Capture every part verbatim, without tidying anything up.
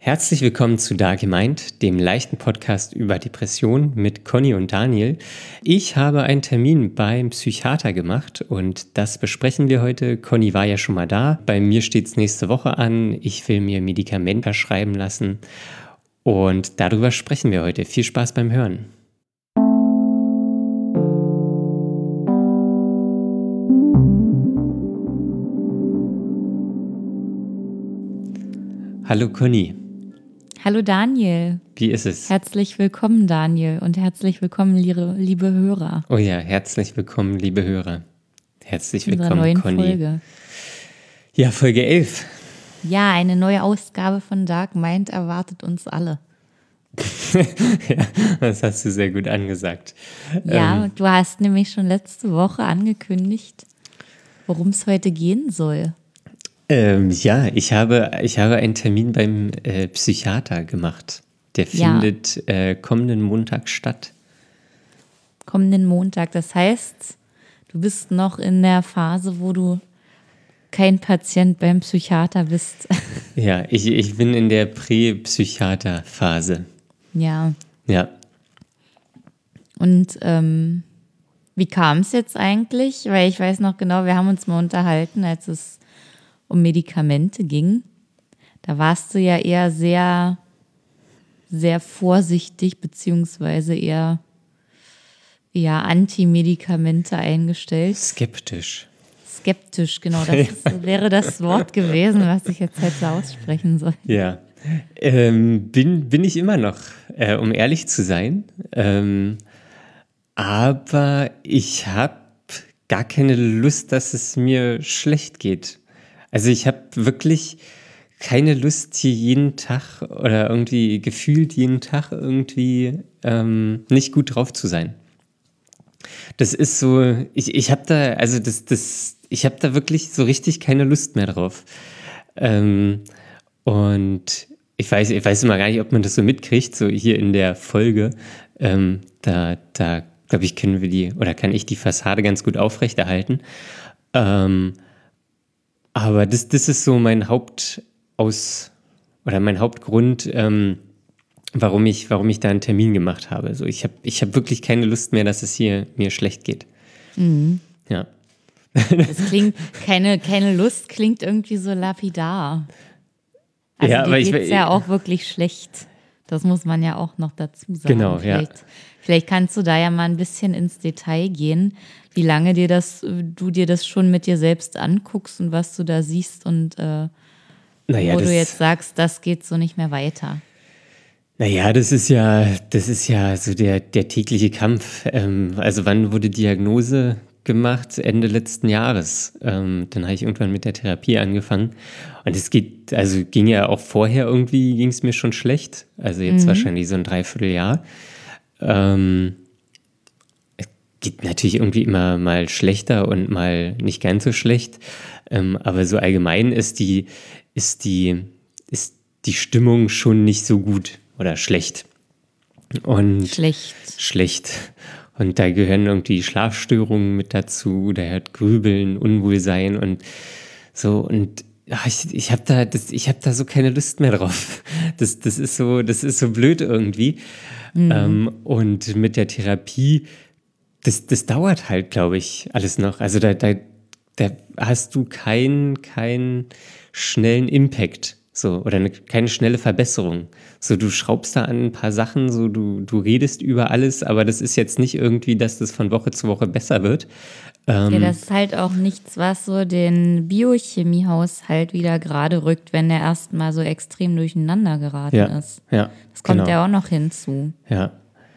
Herzlich willkommen zu Da gemeint, dem leichten Podcast über Depression mit Conny und Daniel. Ich habe einen Termin beim Psychiater gemacht und das besprechen wir heute. Conny war ja schon mal da. Bei mir steht es nächste Woche an. Ich will mir Medikamente verschreiben lassen und darüber sprechen wir heute. Viel Spaß beim Hören. Hallo Conny. Hallo Daniel. Wie ist es? Herzlich willkommen Daniel und herzlich willkommen liebe, liebe Hörer. Oh ja, herzlich willkommen liebe Hörer. Herzlich In unserer willkommen neuen Conny. Folge. Ja, Folge elf. Ja, eine neue Ausgabe von Dark Mind erwartet uns alle. Ja, das hast du sehr gut angesagt. Ja, Ähm, du hast nämlich schon letzte Woche angekündigt, worum es heute gehen soll. ähm, ja, ich habe, ich habe einen Termin beim äh, Psychiater gemacht. Der Ja. findet äh, kommenden Montag statt. Kommenden Montag. Das heißt, du bist noch in der Phase, wo du kein Patient beim Psychiater bist. Ja, ich, ich bin in der Prä-Psychiater-Phase. Ja. Ja. Und ähm, wie kam es jetzt eigentlich? Weil ich weiß noch genau, wir haben uns mal unterhalten, als es um Medikamente ging. Da warst du ja eher sehr, sehr vorsichtig, beziehungsweise eher, eher Anti-Medikamente eingestellt. Skeptisch. Skeptisch, genau, das ist, wäre das Wort gewesen, was ich jetzt hätte aussprechen sollen. Ja. Ähm, bin, bin ich immer noch, äh, um ehrlich zu sein. Ähm, aber ich habe gar keine Lust, dass es mir schlecht geht. Also ich habe wirklich keine Lust, hier jeden Tag oder irgendwie gefühlt jeden Tag irgendwie ähm, nicht gut drauf zu sein. Das ist so, ich, ich habe da, also das, das, ich habe da wirklich so richtig keine Lust mehr drauf. Ähm, und ich weiß, ich weiß immer gar nicht, ob man das so mitkriegt, so hier in der Folge. Ähm, da, da glaube ich, können wir die, oder kann ich die Fassade ganz gut aufrechterhalten. Ähm, aber das, das ist so mein Hauptaus, oder mein Hauptgrund, ähm, warum ich, warum ich da einen Termin gemacht habe. So, ich habe ich hab wirklich keine Lust mehr, dass es hier mir schlecht geht. Mhm. Ja. Das klingt, keine, keine Lust klingt irgendwie so lapidar. Also Ja, dir aber ich- geht's ja auch wirklich schlecht. Das muss man ja auch noch dazu sagen. Genau, ja. vielleicht, vielleicht kannst du da ja mal ein bisschen ins Detail gehen, wie lange dir das, du dir das schon mit dir selbst anguckst und was du da siehst und äh, Naja, wo das, du jetzt sagst, das geht so nicht mehr weiter. naja, das ist ja, das ist ja so der, der tägliche Kampf. Ähm, also wann wurde Diagnose gemacht? Ende letzten Jahres. Ähm, dann habe ich irgendwann mit der Therapie angefangen. Und es geht, also ging ja auch vorher irgendwie, ging es mir schon schlecht. Also jetzt wahrscheinlich so ein Dreivierteljahr. Ähm, es geht natürlich irgendwie immer mal schlechter und mal nicht ganz so schlecht. Ähm, aber so allgemein ist die, ist die, ist die Stimmung schon nicht so gut oder schlecht. Und Schlecht. schlecht. Und da gehören irgendwie Schlafstörungen mit dazu, da hört Grübeln, Unwohlsein und so. Und ja, ich, ich habe da, das, ich habe da so keine Lust mehr drauf. Das, das ist so, das ist so blöd irgendwie. Ähm, und mit der Therapie, das, das dauert halt, glaube ich, alles noch. Also da, da, da hast du keinen, keinen schnellen Impact. So, oder eine, keine schnelle Verbesserung. So, du schraubst da an ein paar Sachen, so du, du redest über alles, aber das ist jetzt nicht irgendwie, dass das von Woche zu Woche besser wird. Ähm, Ja, das ist halt auch nichts, was so den Biochemiehaushalt wieder gerade rückt, wenn der erstmal so extrem durcheinander geraten ja, ist. ja. Das kommt genau, ja auch noch hinzu. Ja.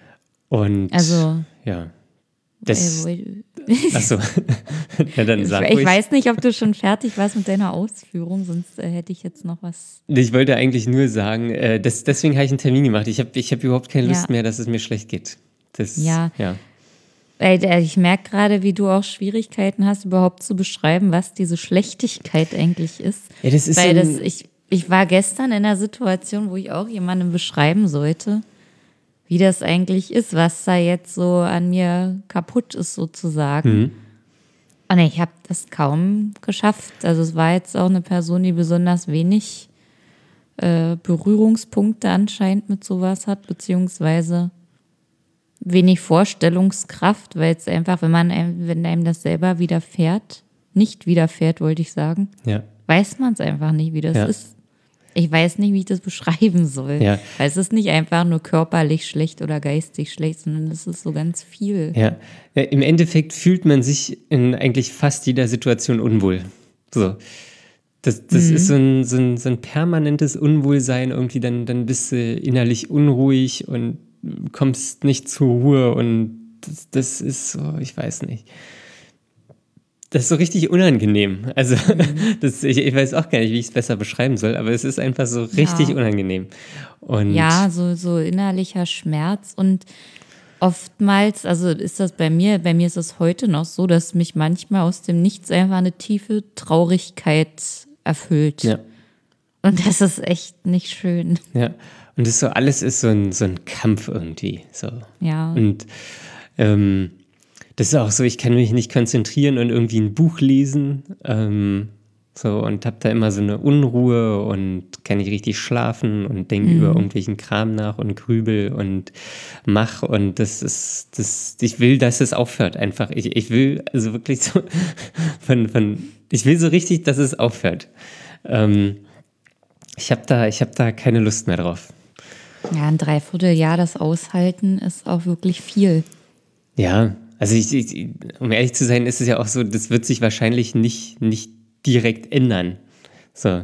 Und Also, ja. Das, äh, achso. Ja, dann ich, sag ich ruhig. weiß nicht, ob du schon fertig warst mit deiner Ausführung, sonst äh, hätte ich jetzt noch was. Ich wollte eigentlich nur sagen, äh, das, deswegen habe ich einen Termin gemacht. Ich habe ich hab überhaupt keine Lust Ja. mehr, dass es mir schlecht geht. Das, Ja. ja. Weil äh, ich merke gerade, wie du auch Schwierigkeiten hast, überhaupt zu beschreiben, was diese Schlechtigkeit eigentlich ist. Ja, das ist Weil so das, ein- ich, ich war gestern in einer Situation, wo ich auch jemandem beschreiben sollte, wie das eigentlich ist, was da jetzt so an mir kaputt ist sozusagen. Und ich habe das kaum geschafft. Also es war jetzt auch eine Person, die besonders wenig äh, Berührungspunkte anscheinend mit sowas hat, beziehungsweise wenig Vorstellungskraft, weil es einfach, wenn man einem, wenn einem das selber widerfährt, nicht widerfährt, wollte ich sagen, Ja. weiß man es einfach nicht, wie das Ja. ist. Ich weiß nicht, wie ich das beschreiben soll. Ja. Weil es ist nicht einfach nur körperlich schlecht oder geistig schlecht, sondern es ist so ganz viel. Ja. Ja, im Endeffekt fühlt man sich in eigentlich fast jeder Situation unwohl. So. Das, das ist so ein, so, ein, so ein permanentes Unwohlsein irgendwie, dann, dann bist du innerlich unruhig und kommst nicht zur Ruhe und das, das ist so, ich weiß nicht. Das ist so richtig unangenehm. Also das, ich, ich weiß auch gar nicht, wie ich es besser beschreiben soll, aber es ist einfach so richtig Ja. unangenehm. Und Ja, so, so innerlicher Schmerz und oftmals, also ist das bei mir, bei mir ist es heute noch so, dass mich manchmal aus dem Nichts einfach eine tiefe Traurigkeit erfüllt. ja, Und das ist echt nicht schön. ja. Und das so alles ist so ein, so ein Kampf irgendwie. So. Ja. Und ähm, das ist auch so, ich kann mich nicht konzentrieren und irgendwie ein Buch lesen. Ähm, so und habe da immer so eine Unruhe und kann nicht richtig schlafen und denke über irgendwelchen Kram nach und grübel und mach und das ist, das, ich will, dass es aufhört einfach. Ich, ich will also wirklich so von, von, ich will so richtig, dass es aufhört. Ähm, ich habe da, ich habe da keine Lust mehr drauf. Ja, ein Dreivierteljahr das aushalten ist auch wirklich viel. Ja, also ich, ich, um ehrlich zu sein, ist es ja auch so, das wird sich wahrscheinlich nicht, nicht direkt ändern. So,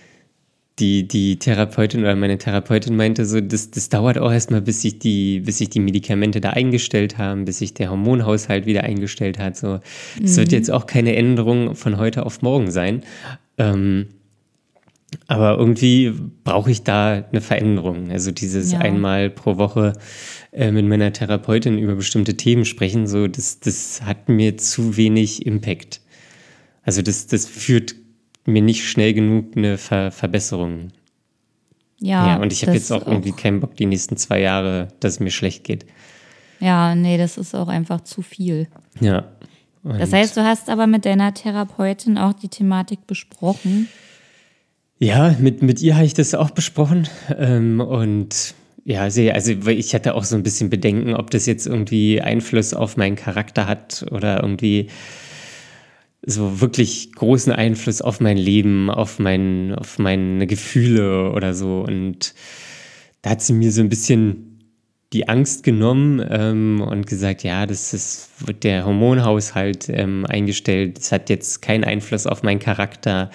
die, die Therapeutin oder meine Therapeutin meinte so, das, das dauert auch erstmal, bis sich die, bis sich die Medikamente da eingestellt haben, bis sich der Hormonhaushalt wieder eingestellt hat. So, das wird jetzt auch keine Änderung von heute auf morgen sein. Ähm, aber irgendwie brauche ich da eine Veränderung. Also dieses Ja. einmal pro Woche äh, mit meiner Therapeutin über bestimmte Themen sprechen, so das, das hat mir zu wenig Impact. Also das, das führt mir nicht schnell genug eine Ver- Verbesserung. Ja, Ja, und ich habe das jetzt auch irgendwie keinen Bock, die nächsten zwei Jahre, dass es mir schlecht geht. Ja, nee, das ist auch einfach zu viel. Ja. Und Das heißt, du hast aber mit deiner Therapeutin auch die Thematik besprochen. ja, mit, mit ihr habe ich das auch besprochen. Ähm, und ja, sehr, also weil ich hatte auch so ein bisschen Bedenken, ob das jetzt irgendwie Einfluss auf meinen Charakter hat oder irgendwie so wirklich großen Einfluss auf mein Leben, auf, mein, auf meine Gefühle oder so. Und da hat sie mir so ein bisschen die Angst genommen ähm, und gesagt, ja, das ist, wird der Hormonhaushalt ähm, eingestellt. Das hat jetzt keinen Einfluss auf meinen Charakter.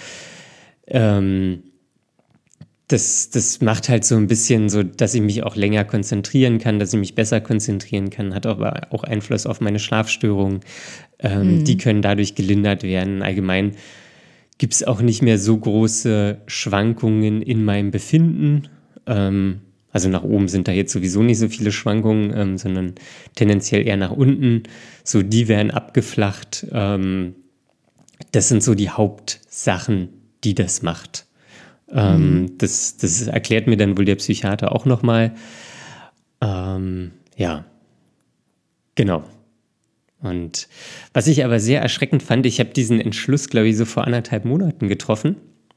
Ähm, das, das macht halt so ein bisschen so, dass ich mich auch länger konzentrieren kann, dass ich mich besser konzentrieren kann, hat aber auch Einfluss auf meine Schlafstörungen. Ähm, Die können dadurch gelindert werden. Allgemein gibt es auch nicht mehr so große Schwankungen in meinem Befinden. Ähm, also nach oben sind da jetzt sowieso nicht so viele Schwankungen, ähm, sondern tendenziell eher nach unten. So, die werden abgeflacht. Ähm, das sind so die Hauptsachen, die das macht. Ähm, das, das erklärt mir dann wohl der Psychiater auch nochmal. Ähm, ja, genau. Und was ich aber sehr erschreckend fand, ich habe diesen Entschluss, glaube ich, so vor anderthalb Monaten getroffen.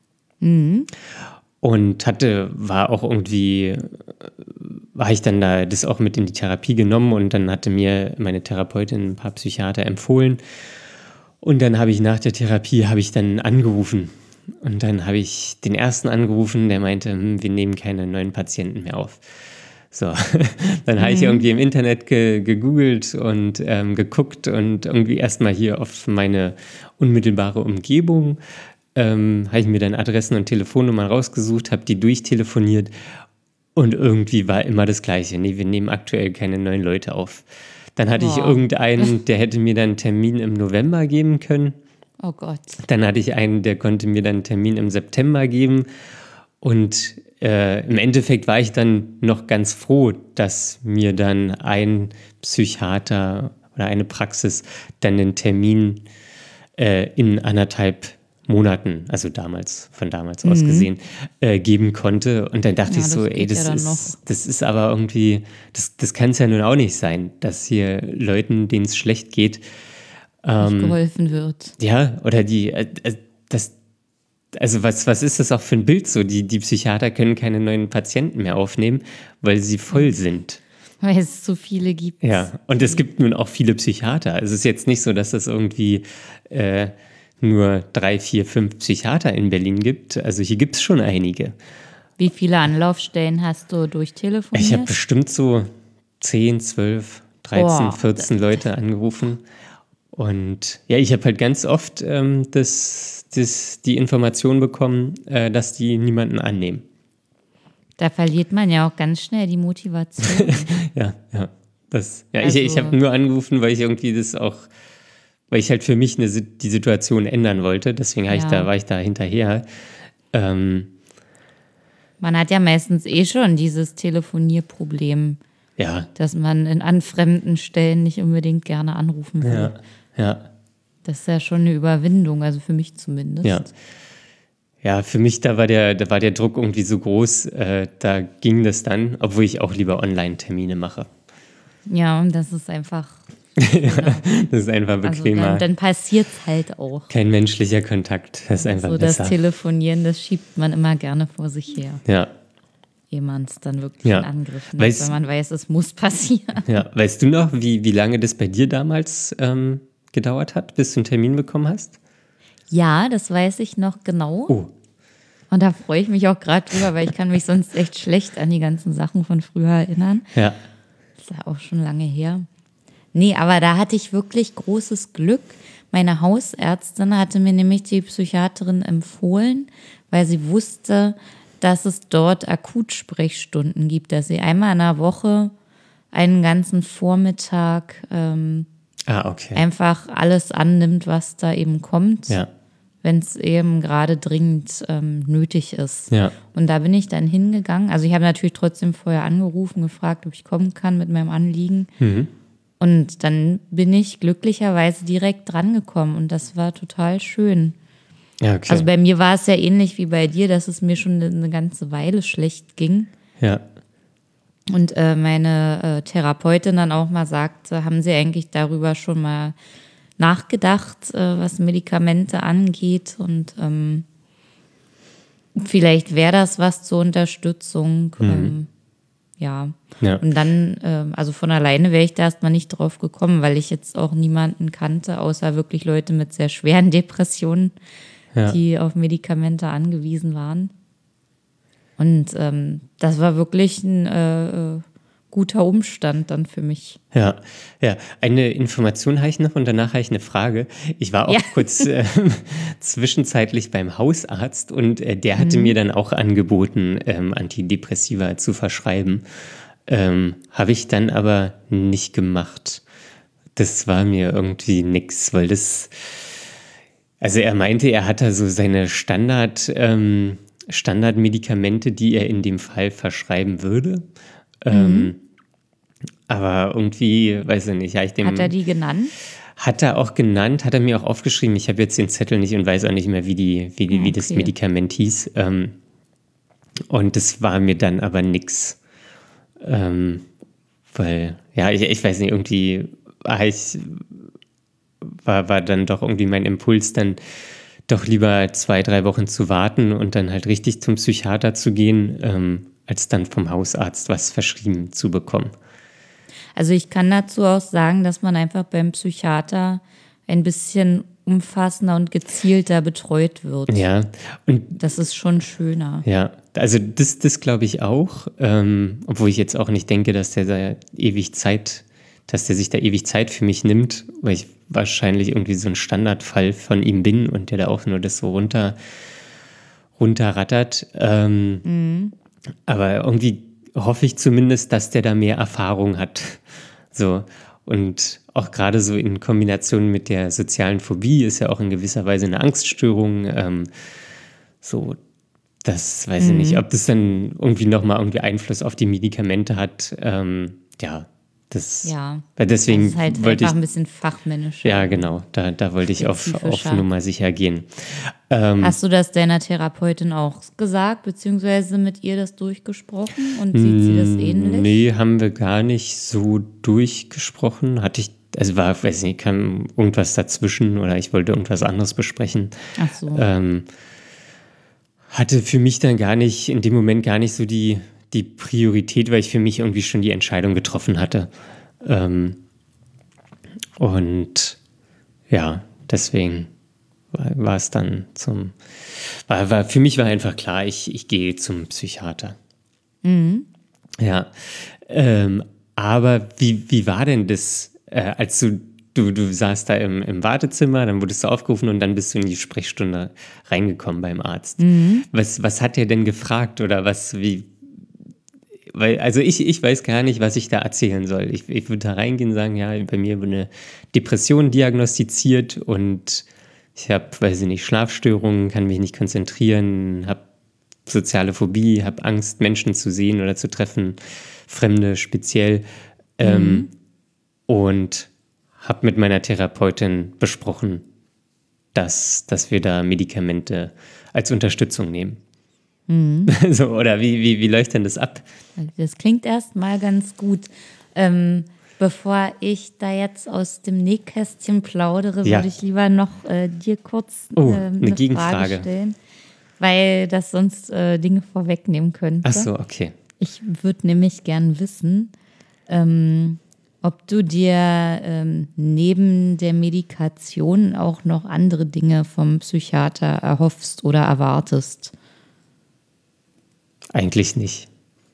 Und hatte, war auch irgendwie, äh, war ich dann da das auch mit in die Therapie genommen und dann hatte mir meine Therapeutin ein paar Psychiater empfohlen. Und dann habe ich nach der Therapie, habe ich dann angerufen. Und dann habe ich den ersten angerufen, der meinte, hm, wir nehmen keine neuen Patienten mehr auf. So, dann habe ich irgendwie im Internet ge- gegoogelt und ähm, geguckt und irgendwie erstmal hier auf meine unmittelbare Umgebung. Ähm, habe ich mir dann Adressen und Telefonnummern rausgesucht, habe die durchtelefoniert und irgendwie war immer das Gleiche. Nee, wir nehmen aktuell keine neuen Leute auf. Dann hatte ich Boah. irgendeinen, der hätte mir dann einen Termin im November geben können. Oh Gott. Dann hatte ich einen, der konnte mir dann einen Termin im September geben. Und äh, im Endeffekt war ich dann noch ganz froh, dass mir dann ein Psychiater oder eine Praxis dann den Termin äh, in anderthalb Monaten, also damals, von damals aus gesehen, äh, geben konnte. Und dann dachte Ja, ich so, das ey, geht ja das dann ist, das ist aber irgendwie, das, das kann es ja nun auch nicht sein, dass hier Leuten, denen es schlecht geht, Nicht geholfen wird. ja, oder die, äh, äh, dass also was, was ist das auch für ein Bild so? Die, die Psychiater können keine neuen Patienten mehr aufnehmen, weil sie voll sind. Weil es zu viele gibt. Ja, und es gibt nun auch viele Psychiater. Also es ist jetzt nicht so, dass es irgendwie äh, nur drei, vier, fünf Psychiater in Berlin gibt. Also hier gibt es schon einige. Wie viele Anlaufstellen hast du durchtelefoniert? Ich habe bestimmt so zehn, zwölf, dreizehn, Boah. vierzehn Leute angerufen. Und ja, ich habe halt ganz oft ähm, das, das, die Information bekommen, äh, dass die niemanden annehmen. Da verliert man ja auch ganz schnell die Motivation. Ja, ja. Das, ja Also- ich, ich habe nur angerufen, weil ich irgendwie das auch, weil ich halt für mich eine, Si- die Situation ändern wollte. Deswegen hab ich Ja. da, war ich da hinterher. Ähm, Man hat ja meistens eh schon dieses Telefonierproblem, ja, dass man in an fremden Stellen nicht unbedingt gerne anrufen will. ja, ja, Das ist ja schon eine Überwindung, also für mich zumindest. ja. Ja, für mich, da war der, da war der Druck irgendwie so groß, äh, da ging das dann, obwohl ich auch lieber Online-Termine mache. Ja, und das ist einfach, Das ist einfach also bequemer. dann, dann passiert es halt auch. Kein menschlicher Kontakt, das ist einfach So das besser. Telefonieren, das schiebt man immer gerne vor sich her, Ja, ehe man es dann wirklich Ja. in Angriff nimmt, Weiß- weil man weiß, es muss passieren. ja. Weißt du noch, wie, wie lange das bei dir damals ähm, gedauert hat, bis du einen Termin bekommen hast? Ja, das weiß ich noch genau. Oh, Und da freue ich mich auch gerade drüber, weil ich kann mich sonst echt schlecht an die ganzen Sachen von früher erinnern. ja, Das ist ja auch schon lange her. Nee, aber da hatte ich wirklich großes Glück. Meine Hausärztin hatte mir nämlich die Psychiaterin empfohlen, weil sie wusste, dass es dort Akutsprechstunden gibt, dass sie einmal in der Woche einen ganzen Vormittag ähm, ah, okay. einfach alles annimmt, was da eben kommt, Ja, wenn es eben gerade dringend ähm, nötig ist. ja, Und da bin ich dann hingegangen. Also ich habe natürlich trotzdem vorher angerufen, gefragt, ob ich kommen kann mit meinem Anliegen. Mhm. Und dann bin ich glücklicherweise direkt drangekommen und das war total schön. ja, okay. Also bei mir war es ja ähnlich wie bei dir, dass es mir schon eine ganze Weile schlecht ging. ja, Und äh, meine äh, Therapeutin dann auch mal sagte, haben Sie eigentlich darüber schon mal nachgedacht, äh, was Medikamente angeht? Und ähm, vielleicht wäre das was zur Unterstützung. Ähm, ja. ja, Und dann, ähm, also von alleine wäre ich da erstmal nicht drauf gekommen, weil ich jetzt auch niemanden kannte, außer wirklich Leute mit sehr schweren Depressionen, Ja. die auf Medikamente angewiesen waren. Und ähm, das war wirklich ein äh, äh, guter Umstand dann für mich. ja, ja. Eine Information habe ich noch und danach habe ich eine Frage. Ich war auch Ja. kurz äh, zwischenzeitlich beim Hausarzt und äh, der Mhm. hatte mir dann auch angeboten, ähm, Antidepressiva zu verschreiben. Ähm, habe ich dann aber nicht gemacht. Das war mir irgendwie nix, weil das, also er meinte, er hat da so seine Standard, ähm, Standardmedikamente, die er in dem Fall verschreiben würde. Ähm, aber irgendwie, weiß ich nicht, habe ich dem, Hat er die genannt? hat er auch genannt, hat er mir auch aufgeschrieben. Ich habe jetzt den Zettel nicht und weiß auch nicht mehr, wie, die, wie, die, wie das Okay. Medikament hieß. Ähm, und das war mir dann aber nix. Ähm, weil, ja, ich, ich weiß nicht, irgendwie war ich, war, war dann doch irgendwie mein Impuls, dann doch lieber zwei, drei Wochen zu warten und dann halt richtig zum Psychiater zu gehen, ähm, als dann vom Hausarzt was verschrieben zu bekommen. Also ich kann dazu auch sagen, dass man einfach beim Psychiater ein bisschen umfassender und gezielter betreut wird. Ja, und Das ist schon schöner. ja, also das, das glaube ich auch, ähm, obwohl ich jetzt auch nicht denke, dass der da ewig Zeit, dass der sich da ewig Zeit für mich nimmt, weil ich wahrscheinlich irgendwie so ein Standardfall von ihm bin und der da auch nur das so runter, runterrattert. Ähm, Aber irgendwie hoffe ich zumindest, dass der da mehr Erfahrung hat. So. Und auch gerade so in Kombination mit der sozialen Phobie ist ja auch in gewisser Weise eine Angststörung. Ähm, so, das weiß ich nicht, ob das dann irgendwie nochmal irgendwie Einfluss auf die Medikamente hat. Ähm, ja, das. Ja, weil deswegen das ist halt wollte einfach ich. ein bisschen fachmännisch. Ja, genau, da, da wollte ich auf, auf Spezifischer. Nummer sicher gehen. Ähm, Hast du das deiner Therapeutin auch gesagt, beziehungsweise mit ihr das durchgesprochen und sieht sie das ähnlich? Nee, haben wir gar nicht so durchgesprochen. Hatte ich, also war, weiß nicht, kam irgendwas dazwischen oder ich wollte irgendwas anderes besprechen. Ach so. Ähm, hatte für mich dann gar nicht, in dem Moment gar nicht so die, die Priorität, weil ich für mich irgendwie schon die Entscheidung getroffen hatte. Ähm, und ja, deswegen war, war es dann zum, war, war, für mich war einfach klar, ich, ich gehe zum Psychiater. Mhm. Ja, ähm, aber wie, wie war denn das, äh, als du, du, du saßt da im, im Wartezimmer, dann wurdest du aufgerufen und dann bist du in die Sprechstunde reingekommen beim Arzt. Mhm. Was, was hat der denn gefragt oder was, wie, weil, also ich, ich weiß gar nicht, was ich da erzählen soll. Ich, ich würde da reingehen und sagen, ja, bei mir wurde eine Depression diagnostiziert und ich habe, weiß ich nicht, Schlafstörungen, kann mich nicht konzentrieren, habe soziale Phobie, habe Angst, Menschen zu sehen oder zu treffen, Fremde speziell. Ähm, und habe mit meiner Therapeutin besprochen, dass, dass wir da Medikamente als Unterstützung nehmen. Mhm. So, oder wie, wie, wie läuft denn das ab? Das klingt erstmal ganz gut. Ähm, bevor ich da jetzt aus dem Nähkästchen plaudere, Ja. würde ich lieber noch äh, dir kurz Oh, äh, eine eine Gegenfrage. Frage stellen, weil das sonst äh, Dinge vorwegnehmen könnte. Ach so, okay. Ich würde nämlich gern wissen, ähm, ob du dir ähm, neben der Medikation auch noch andere Dinge vom Psychiater erhoffst oder erwartest. Eigentlich nicht.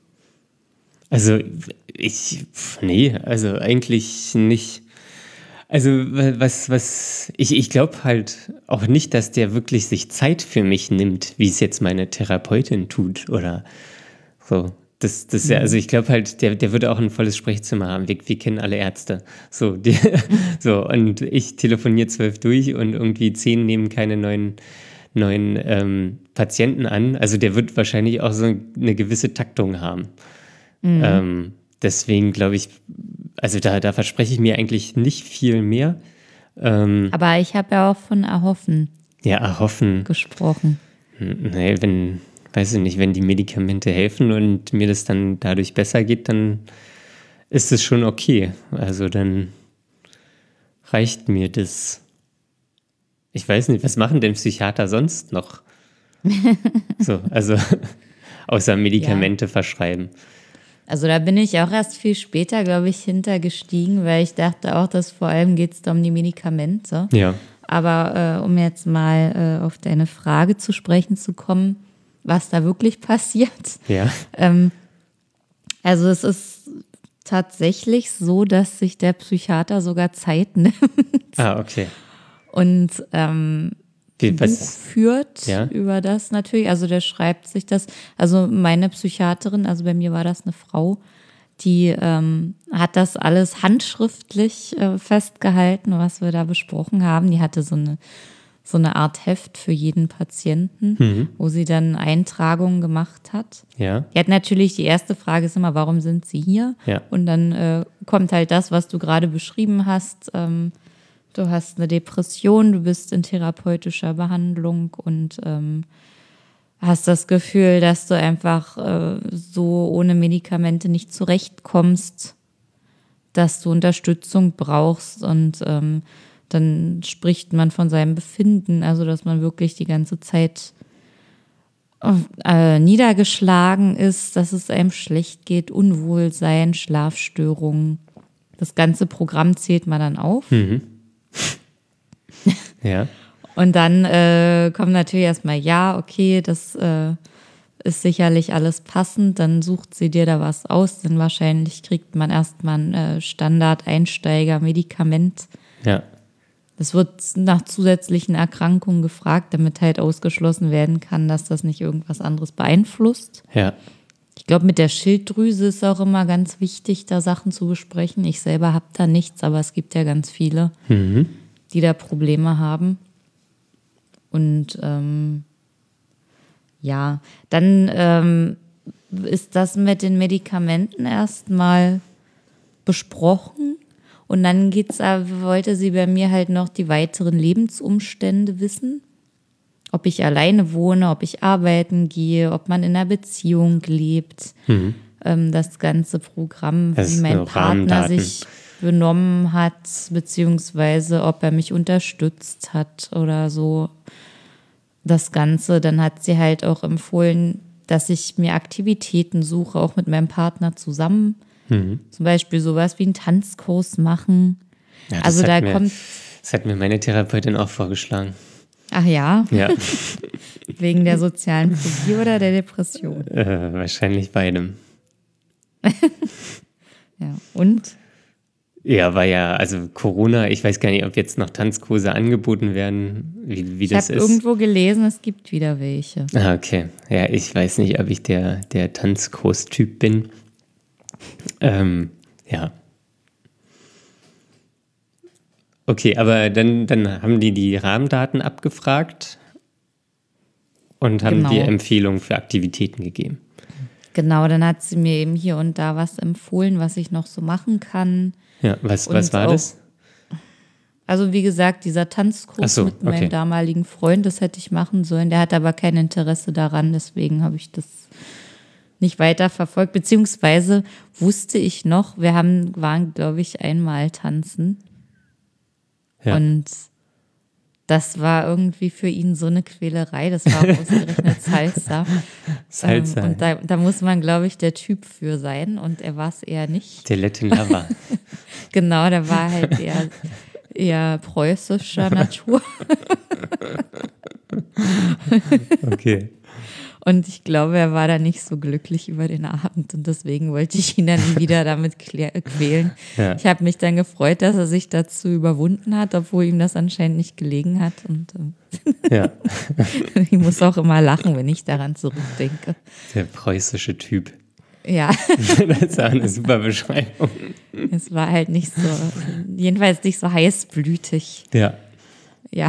Also ich, nee, also eigentlich nicht. Also was, was, ich, ich glaube halt auch nicht, dass der wirklich sich Zeit für mich nimmt, wie es jetzt meine Therapeutin tut oder so. Das, das ja, also ich glaube halt, der, der würde auch ein volles Sprechzimmer haben. Wir, wir kennen alle Ärzte. So, die, so, und ich telefoniere zwölf durch und irgendwie zehn nehmen keine neuen, neuen ähm, Patienten an. Also der wird wahrscheinlich auch so eine gewisse Taktung haben. Mhm. Ähm, deswegen glaube ich, also da, da verspreche ich mir eigentlich nicht viel mehr. Ähm, Aber ich habe ja auch von Erhoffen ja, erhoffen. gesprochen. Nee, wenn, weiß ich nicht, wenn die Medikamente helfen und mir das dann dadurch besser geht, dann ist es schon okay. Also dann reicht mir das. Ich weiß nicht, was machen denn Psychiater sonst noch? So, also außer Medikamente verschreiben. Also da bin ich auch erst viel später, glaube ich, hintergestiegen, weil ich dachte auch, dass vor allem geht es da um die Medikamente. Ja, Aber äh, um jetzt mal äh, auf deine Frage zu sprechen zu kommen, was da wirklich passiert. ja, Ähm, also es ist tatsächlich so, dass sich der Psychiater sogar Zeit nimmt ah, okay. und ähm, Wie, ein Buch was, führt Ja. über das natürlich. Also der schreibt sich das. Also meine Psychiaterin, also bei mir war das eine Frau, die ähm, hat das alles handschriftlich äh, festgehalten, was wir da besprochen haben. Die hatte so eine, so eine Art Heft für jeden Patienten, wo sie dann Eintragungen gemacht hat. ja, Die hat natürlich, die erste Frage ist immer, warum sind Sie hier? Ja. Und dann äh, kommt halt das, was du gerade beschrieben hast. Ähm, du hast eine Depression, du bist in therapeutischer Behandlung und ähm, hast das Gefühl, dass du einfach äh, so ohne Medikamente nicht zurechtkommst, dass du Unterstützung brauchst und ähm, dann spricht man von seinem Befinden, also dass man wirklich die ganze Zeit äh, niedergeschlagen ist, dass es einem schlecht geht, Unwohlsein, Schlafstörungen. Das ganze Programm zählt man dann auf. ja, Und dann äh, kommt natürlich erstmal, ja, okay, das äh, ist sicherlich alles passend. Dann sucht sie dir da was aus, denn wahrscheinlich kriegt man erstmal ein äh, Standard-Einsteiger-Medikament. ja, Es wird nach zusätzlichen Erkrankungen gefragt, damit halt ausgeschlossen werden kann, dass das nicht irgendwas anderes beeinflusst. ja, Ich glaube, mit der Schilddrüse ist auch immer ganz wichtig, da Sachen zu besprechen. Ich selber habe da nichts, aber es gibt ja ganz viele, die da Probleme haben. Und ähm, ja, dann ähm, ist das mit den Medikamenten erstmal besprochen. Und dann geht's, wollte sie bei mir halt noch die weiteren Lebensumstände wissen. Ob ich alleine wohne, ob ich arbeiten gehe, ob man in einer Beziehung lebt. Mhm. Ähm, das ganze Programm, Das wie ist mein so Partner Rahmendaten. sich benommen hat, beziehungsweise ob er mich unterstützt hat oder so. das Ganze, dann hat sie halt auch empfohlen, dass ich mir Aktivitäten suche, auch mit meinem Partner zusammen. Mhm. Zum Beispiel sowas wie einen Tanzkurs machen. Ja, das Also hat da mir, kommt, das hat mir meine Therapeutin auch vorgeschlagen. ach ja, Ja, wegen der sozialen Phobie oder der Depression. äh, wahrscheinlich beidem. Ja, und? Ja, war ja, also Corona, ich weiß gar nicht, ob jetzt noch Tanzkurse angeboten werden, wie, wie Ich das habe ist. irgendwo gelesen, es gibt wieder welche. Ah, okay. Ja, ich weiß nicht, ob ich der, der Tanzkurs-Typ bin. Ähm, ja. Okay, aber dann, dann haben die die Rahmendaten abgefragt und haben Genau. dir Empfehlungen für Aktivitäten gegeben. Genau, dann hat sie mir eben hier und da was empfohlen, was ich noch so machen kann. Ja, was, Und was war auch- das? Also wie gesagt, dieser Tanzkurs Ach so, mit meinem okay. damaligen Freund, das hätte ich machen sollen. Der hat aber kein Interesse daran, deswegen habe ich das nicht weiter verfolgt. Beziehungsweise wusste ich noch, wir haben, waren, glaube ich, einmal tanzen. Ja. Und das war irgendwie für ihn so eine Quälerei. Das war auch ausgerechnet Salsa. Salsa. Ähm, und da, da muss man, glaube ich, der Typ für sein. Und er war es eher nicht. Der Latin Lover. Genau, der war halt eher, eher preußischer Natur. Okay. Und ich glaube, er war da nicht so glücklich über den Abend. Und deswegen wollte ich ihn dann nie wieder damit klä- quälen. Ja. Ich habe mich dann gefreut, dass er sich dazu überwunden hat, obwohl ihm das anscheinend nicht gelegen hat. Und ähm, Ja, ich muss auch immer lachen, wenn ich daran zurückdenke. der preußische Typ. Ja, Das ist auch eine super Beschreibung. es war halt nicht so, jedenfalls nicht so heißblütig. Ja. Ja.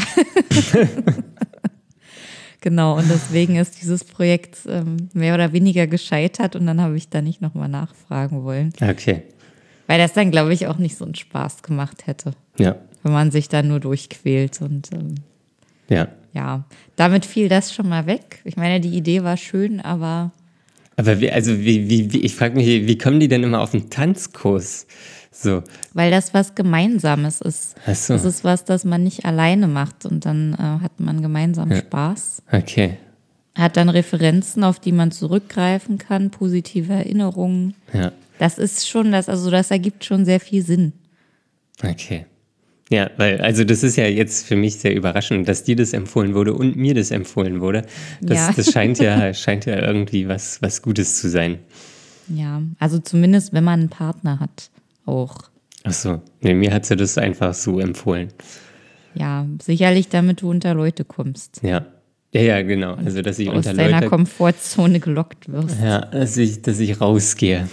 Genau, und deswegen ist dieses Projekt ähm, mehr oder weniger gescheitert und dann habe ich da nicht nochmal nachfragen wollen. Okay. Weil das dann, glaube ich, auch nicht so einen Spaß gemacht hätte, Ja. wenn man sich da nur durchquält. Und ähm, Ja. ja, damit fiel das schon mal weg. Ich meine, die Idee war schön, aber Aber wie, also wie, wie, wie ich frage mich, wie kommen die denn immer auf einen Tanzkurs? So. weil das was Gemeinsames ist. Ach so. Das ist was, das man nicht alleine macht und dann äh, hat man gemeinsam Spaß. Okay. Hat dann Referenzen, auf die man zurückgreifen kann, positive Erinnerungen. Ja. Das ist schon, das, also das ergibt schon sehr viel Sinn. Okay. Ja, weil, also das ist ja jetzt für mich sehr überraschend, dass dir das empfohlen wurde und mir das empfohlen wurde. Das, Ja. das scheint ja, scheint ja irgendwie was, was Gutes zu sein. Ja, also zumindest, wenn man einen Partner hat, auch. Ach so. Nee, mir hat sie das einfach so empfohlen. Ja, sicherlich, damit du unter Leute kommst. Ja. Ja, ja, genau. Also, dass ich Aus unter deiner Leute, Komfortzone gelockt wirst. ja, dass ich, dass ich rausgehe.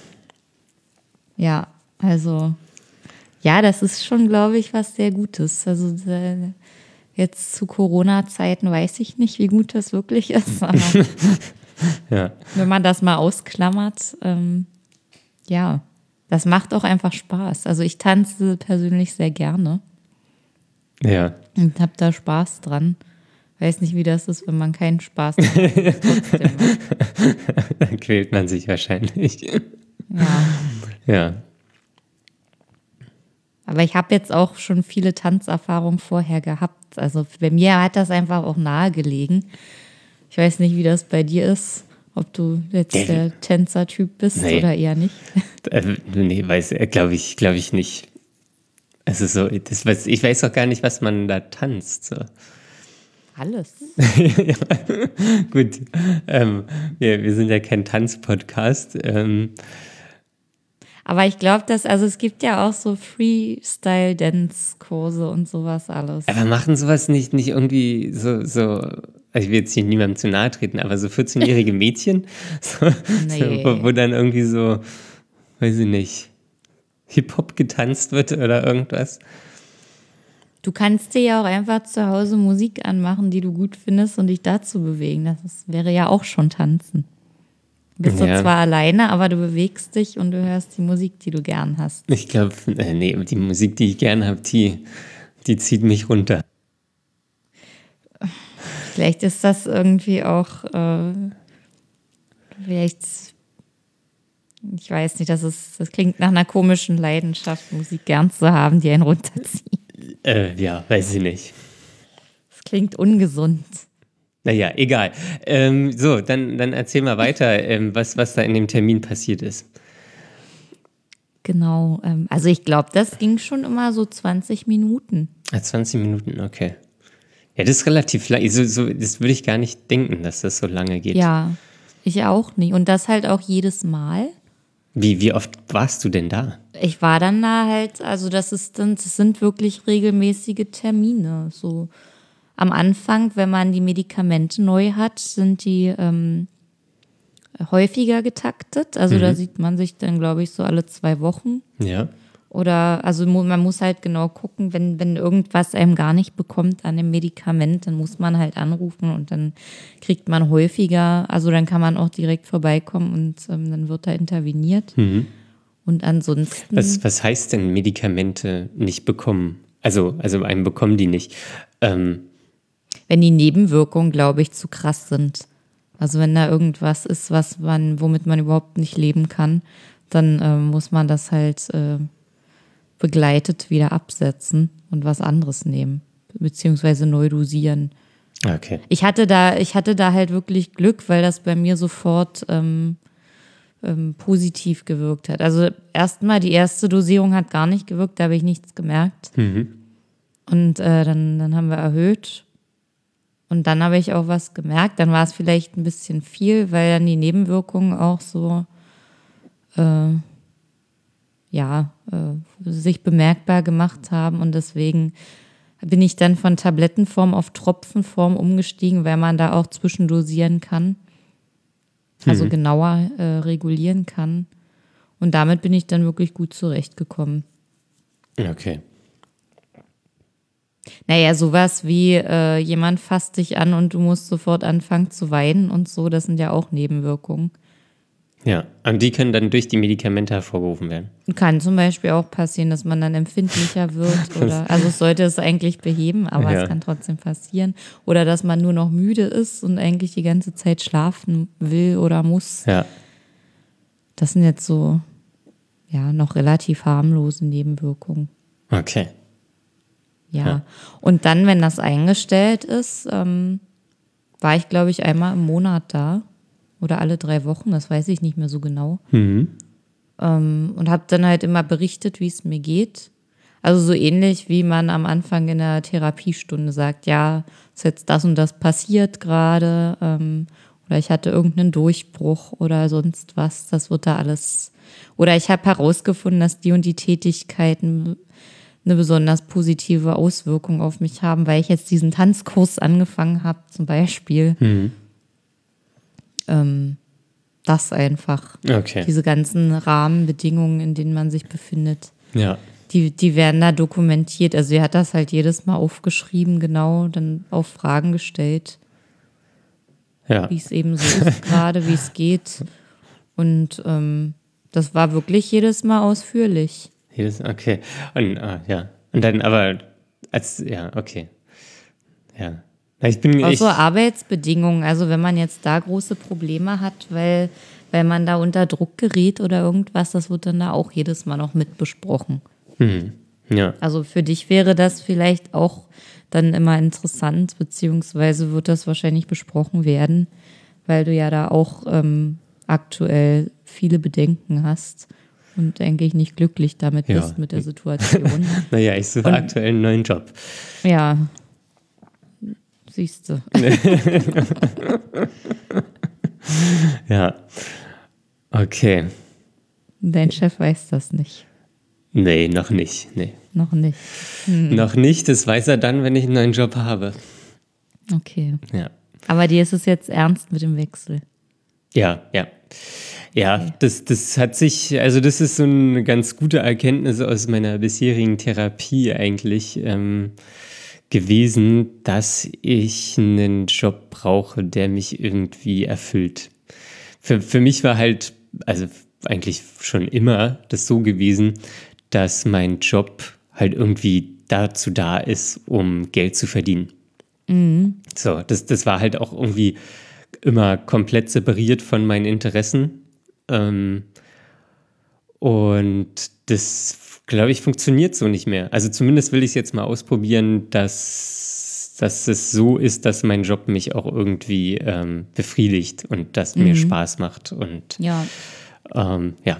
Ja, also, ja, das ist schon, glaube ich, was sehr Gutes. Also, äh, jetzt zu Corona-Zeiten weiß ich nicht, wie gut das wirklich ist, aber Ja. wenn man das mal ausklammert, ähm, ja, das macht auch einfach Spaß. Also, ich tanze persönlich sehr gerne Ja. und habe da Spaß dran. Weiß nicht, wie das ist, wenn man keinen Spaß hat. Trotzdem macht. Dann quält man sich wahrscheinlich. Ja. Ja. Aber ich habe jetzt auch schon viele Tanzerfahrungen vorher gehabt. Also bei mir hat das einfach auch nahegelegen. Ich weiß nicht, wie das bei dir ist, ob du jetzt Ja. der Tänzertyp bist Nee. oder eher nicht. Äh, nee, weiß, glaube ich, glaube ich nicht. Es ist so, das, weiß, ich weiß auch gar nicht, was man da tanzt. So. Alles. Gut, ähm, wir, wir sind ja kein Tanzpodcast. Ähm, Aber ich glaube, dass, also es gibt ja auch so Freestyle-Dance-Kurse und sowas alles. aber machen sowas nicht, nicht irgendwie so, so, also ich will jetzt hier niemandem zu nahe treten, aber so vierzehnjährige Mädchen, so, Nee. so, wo, wo dann irgendwie so, weiß ich nicht, Hip-Hop getanzt wird oder irgendwas. Du kannst dir ja auch einfach zu Hause Musik anmachen, die du gut findest und dich dazu bewegen. Das ist, wäre ja auch schon tanzen. Du bist Ja. so zwar alleine, aber du bewegst dich und du hörst die Musik, die du gern hast. Ich glaube, äh, nee, die Musik, die ich gerne habe, die, die zieht mich runter. Vielleicht ist das irgendwie auch, äh, vielleicht, ich weiß nicht, das, ist, das klingt nach einer komischen Leidenschaft, Musik gern zu haben, die einen runterzieht. Äh, ja, weiß ich nicht. Das klingt ungesund. Naja, egal. Ähm, so, dann, dann erzähl mal weiter, ähm, was, was da in dem Termin passiert ist. Genau. Ähm, also ich glaube, das ging schon immer so zwanzig Minuten. Ah, zwanzig Minuten, okay. Ja, das ist relativ lang. So, so, das würde ich gar nicht denken, dass das so lange geht. Ja, ich auch nicht. Und das halt auch jedes Mal. Wie, wie oft warst du denn da? Ich war dann da halt, also das ist dann, das sind wirklich regelmäßige Termine. So am Anfang, wenn man die Medikamente neu hat, sind die ähm, häufiger getaktet. Also da sieht man sich dann, glaube ich, so alle zwei Wochen. Ja. Oder, also mu- man muss halt genau gucken, wenn, wenn irgendwas einem gar nicht bekommt an dem Medikament, dann muss man halt anrufen und dann kriegt man häufiger, also dann kann man auch direkt vorbeikommen und ähm, dann wird da interveniert. Und ansonsten, Was, was heißt denn Medikamente nicht bekommen? Also, also einen bekommen die nicht. Ähm, wenn die Nebenwirkungen, glaube ich, zu krass sind. Also wenn da irgendwas ist, was man, womit man überhaupt nicht leben kann, dann ähm, muss man das halt äh, begleitet wieder absetzen und was anderes nehmen, beziehungsweise neu dosieren. okay. Ich hatte da, ich hatte da halt wirklich Glück, weil das bei mir sofort ähm, ähm, positiv gewirkt hat. Also erstmal die erste Dosierung hat gar nicht gewirkt, da habe ich nichts gemerkt. Und äh, dann, dann haben wir erhöht. Und dann habe ich auch was gemerkt. Dann war es vielleicht ein bisschen viel, weil dann die Nebenwirkungen auch so äh, ja, äh, sich bemerkbar gemacht haben. Und deswegen bin ich dann von Tablettenform auf Tropfenform umgestiegen, weil man da auch zwischendosieren kann. Also genauer äh, regulieren kann. Und damit bin ich dann wirklich gut zurechtgekommen. Okay. Naja, sowas wie äh, jemand fasst dich an und du musst sofort anfangen zu weinen und so, das sind ja auch Nebenwirkungen. Ja, und die können dann durch die Medikamente hervorgerufen werden. Kann zum Beispiel auch passieren, dass man dann empfindlicher wird oder, also es sollte es eigentlich beheben, aber Ja. es kann trotzdem passieren. Oder dass man nur noch müde ist und eigentlich die ganze Zeit schlafen will oder muss. Ja. Das sind jetzt so, ja, noch relativ harmlose Nebenwirkungen. Okay. Ja. Ja. Und dann, wenn das eingestellt ist, ähm, war ich, glaube ich, einmal im Monat da. Oder alle drei Wochen, das weiß ich nicht mehr so genau. Mhm. Ähm, und habe dann halt immer berichtet, wie es mir geht. Also so ähnlich, wie man am Anfang in der Therapiestunde sagt, ja, ist jetzt das und das passiert gerade. Ähm, oder ich hatte irgendeinen Durchbruch oder sonst was. Das wird da alles. Oder ich habe herausgefunden, dass die und die Tätigkeiten eine besonders positive Auswirkung auf mich haben, weil ich jetzt diesen Tanzkurs angefangen habe, zum Beispiel. Mhm. Ähm, das einfach. Okay. Diese ganzen Rahmenbedingungen, in denen man sich befindet, Ja. die, die werden da dokumentiert. Also sie hat das halt jedes Mal aufgeschrieben, genau, dann auf Fragen gestellt, Ja. wie es eben so ist gerade, wie es geht. Und ähm, das war wirklich jedes Mal ausführlich. Jedes, okay. Und, ah, ja. Und dann aber, als, ja, okay. Ja. Na, Ich bin Auch echt, so Arbeitsbedingungen, also wenn man jetzt da große Probleme hat, weil, weil man da unter Druck gerät oder irgendwas, das wird dann da auch jedes Mal noch mit besprochen. ja. Also für dich wäre das vielleicht auch dann immer interessant, beziehungsweise wird das wahrscheinlich besprochen werden, weil du ja da auch ähm, aktuell viele Bedenken hast und eigentlich nicht glücklich damit Ja. bist mit der Situation. Naja, ich suche aktuell einen neuen Job. Ja, siehst du. Ja. Okay. Dein Chef weiß das nicht. Nee, noch nicht. Nee. Noch nicht. Noch nicht. Das weiß er dann, wenn ich einen neuen Job habe. Okay. Ja. Aber dir ist es jetzt ernst mit dem Wechsel. Ja, ja. Ja, das, das hat sich, also das ist so eine ganz gute Erkenntnis aus meiner bisherigen Therapie eigentlich ähm, gewesen, dass ich einen Job brauche, der mich irgendwie erfüllt. Für, für mich war halt, also eigentlich schon immer das so gewesen, dass mein Job halt irgendwie dazu da ist, um Geld zu verdienen. So, das, das war halt auch irgendwie immer komplett separiert von meinen Interessen. Ähm, und das, glaube ich, funktioniert so nicht mehr. Also zumindest will ich es jetzt mal ausprobieren, dass, dass es so ist, dass mein Job mich auch irgendwie ähm, befriedigt und das mir Spaß macht. Und Ja, ähm, ja.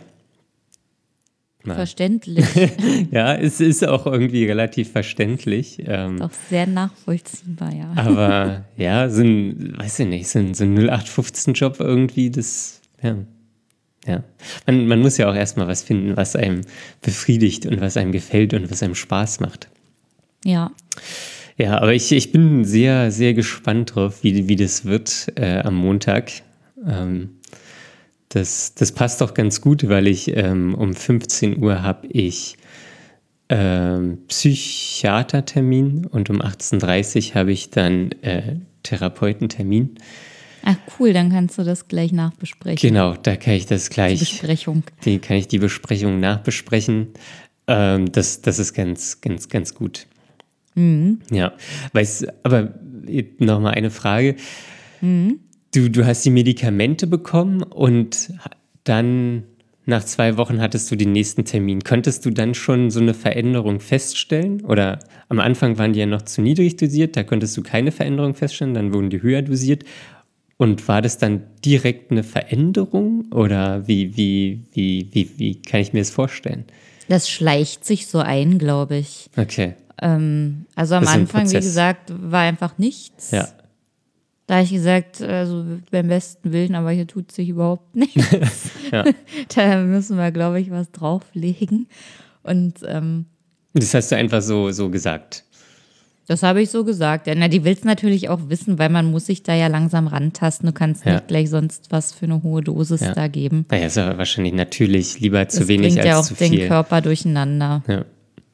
Mal. verständlich. Ja, es ist auch irgendwie relativ verständlich. Ähm, Doch sehr nachvollziehbar, ja. aber ja, so ein, weiß ich nicht, so ein, so ein null acht fünfzehn Job irgendwie, das, ja. Ja. Man, man muss ja auch erstmal was finden, was einem befriedigt und was einem gefällt und was einem Spaß macht. Ja. Ja, aber ich, ich bin sehr, sehr gespannt drauf, wie, wie das wird äh, am Montag. Ähm, das, das passt doch ganz gut, weil ich ähm, um fünfzehn Uhr habe ich ähm, Psychiatertermin und um achtzehn Uhr dreißig habe ich dann äh, Therapeutentermin. Ach cool, dann kannst du das gleich nachbesprechen. Genau, da kann ich das gleich. Die Besprechung. Die kann ich die Besprechung nachbesprechen. Ähm, das, das ist ganz, ganz, ganz gut. Mhm. Ja, weißt, aber nochmal eine Frage. Mhm. Du, du hast die Medikamente bekommen und dann nach zwei Wochen hattest du den nächsten Termin. Konntest du dann schon so eine Veränderung feststellen? Oder am Anfang waren die ja noch zu niedrig dosiert, da konntest du keine Veränderung feststellen, dann wurden die höher dosiert. Und war das dann direkt eine Veränderung? Oder wie, wie, wie, wie, wie kann ich mir das vorstellen? Das schleicht sich so ein, glaube ich. Okay. Ähm, also am Das ist ein Anfang, wie Prozess. gesagt, war einfach nichts. Ja. Da habe ich gesagt, also beim besten Willen, aber hier tut sich überhaupt nichts. Ja. Da müssen wir, glaube ich, was drauflegen. Und ähm, Das hast du einfach so, so gesagt. das habe ich so gesagt. Ja, na, die will es natürlich auch wissen, weil man muss sich da ja langsam rantasten. Du kannst Ja. nicht gleich sonst was für eine hohe Dosis Ja. da geben. Naja, ist aber wahrscheinlich natürlich lieber zu Das wenig bringt ja auch als zu den viel. Körper durcheinander. Ja.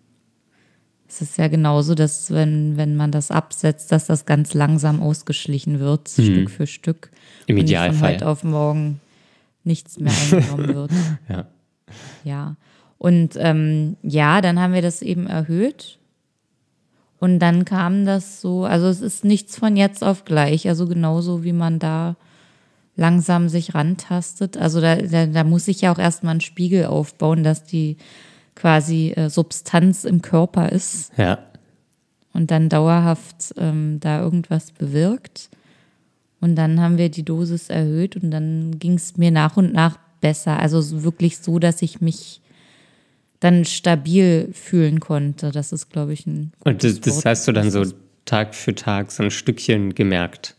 Es ist ja genauso, dass wenn, wenn man das absetzt, dass das ganz langsam ausgeschlichen wird, Stück für Stück. Im und nicht von Idealfall. heute auf morgen nichts mehr eingenommen wird. Ja. Ja. Und ähm, ja, dann haben wir das eben erhöht. Und dann kam das so, also es ist nichts von jetzt auf gleich, also genauso wie man da langsam sich rantastet. Also da, da, da muss ich ja auch erstmal einen Spiegel aufbauen, dass die quasi äh, Substanz im Körper ist Ja. und dann dauerhaft ähm, da irgendwas bewirkt. Und dann haben wir die Dosis erhöht und dann ging es mir nach und nach besser. Also so- wirklich so, dass ich mich dann stabil fühlen konnte. Das ist, glaube ich, ein Und das, gutes das Wort. hast du dann Das so ist- Tag für Tag so ein Stückchen gemerkt.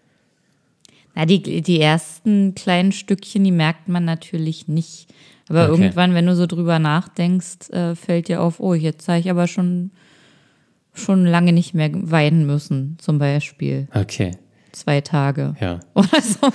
Na, die, die ersten kleinen Stückchen, die merkt man natürlich nicht. Aber Okay. irgendwann, wenn du so drüber nachdenkst, äh, fällt dir auf, oh, jetzt habe ich aber schon, schon lange nicht mehr weinen müssen, zum Beispiel. Okay. Zwei Tage Ja. oder so.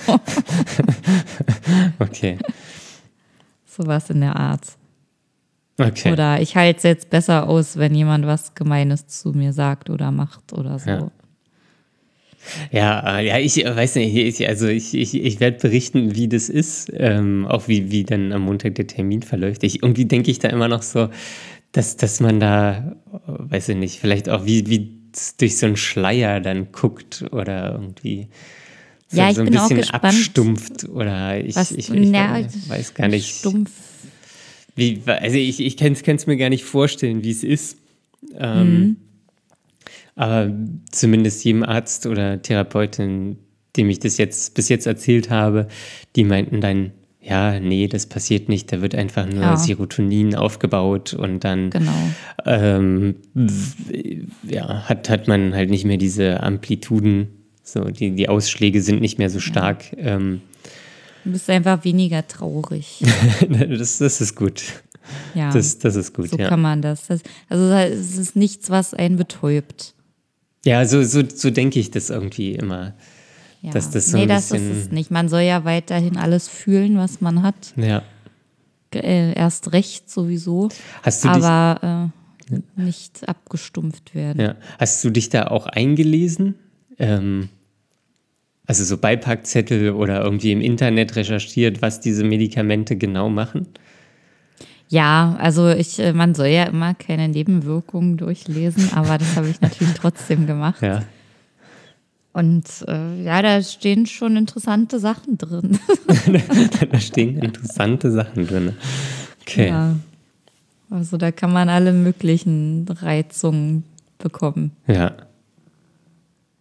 Okay. Sowas in der Art. Okay. Oder ich halte es jetzt besser aus, wenn jemand was Gemeines zu mir sagt oder macht oder so. Ja. Ja, äh, ja, ich äh, weiß nicht, ich, also ich, ich, ich werde berichten, wie das ist, ähm, auch wie, wie dann am Montag der Termin verläuft. Ich, irgendwie denke ich da immer noch so, dass, dass man da, äh, weiß ich nicht, vielleicht auch wie, wie durch so einen Schleier dann guckt oder irgendwie so, Ja, ich so ein bin auch bisschen gespannt, abstumpft oder ich, Was, ich, ich, na, weiß, weiß gar nicht, Stumpf. wie, also ich, ich kann es mir gar nicht vorstellen, wie es ist. Ähm, Mhm. Aber zumindest jedem Arzt oder Therapeutin, dem ich das jetzt bis jetzt erzählt habe, die meinten dann, ja, nee, das passiert nicht, da wird einfach nur Ja. Serotonin aufgebaut und dann Genau. ähm, w- ja, hat, hat man halt nicht mehr diese Amplituden, so die, die Ausschläge sind nicht mehr so stark. Ähm, Du bist einfach weniger traurig. das, das ist gut. Ja, Das, das ist gut, so ja. kann man das. das. Also es ist nichts, was einen betäubt. Ja, so, so, so denke ich das irgendwie immer. Ja. Dass das so nee, ein das bisschen- ist es nicht. Man soll ja weiterhin alles fühlen, was man hat. Ja. Äh, erst recht sowieso. Hast du dich Aber äh, nicht abgestumpft werden. Ja. Hast du dich da auch eingelesen? Ähm, also so Beipackzettel oder irgendwie im Internet recherchiert, was diese Medikamente genau machen? Ja, also ich, äh, man soll ja immer keine Nebenwirkungen durchlesen, aber das habe ich natürlich trotzdem gemacht. Ja. Und äh, ja, da stehen schon interessante Sachen drin. Da stehen interessante Sachen drin. Okay. Ja. Ja. Also da kann man alle möglichen Reizungen bekommen. Ja.